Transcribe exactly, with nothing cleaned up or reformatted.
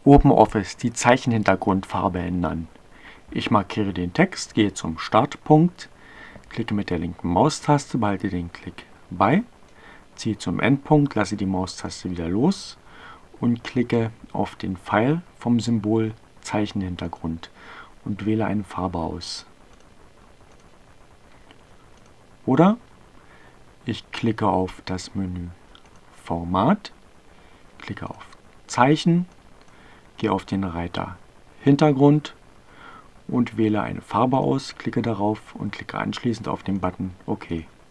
OpenOffice die Zeichenhintergrundfarbe ändern. Ich markiere den Text, gehe zum Startpunkt, klicke mit der linken Maustaste, behalte den Klick bei, ziehe zum Endpunkt, lasse die Maustaste wieder los und klicke auf den Pfeil vom Symbol Zeichenhintergrund und wähle eine Farbe aus. Oder ich klicke auf das Menü Format, klicke auf Zeichen, gehe auf den Reiter Hintergrund und wähle eine Farbe aus, klicke darauf und klicke anschließend auf den Button OK.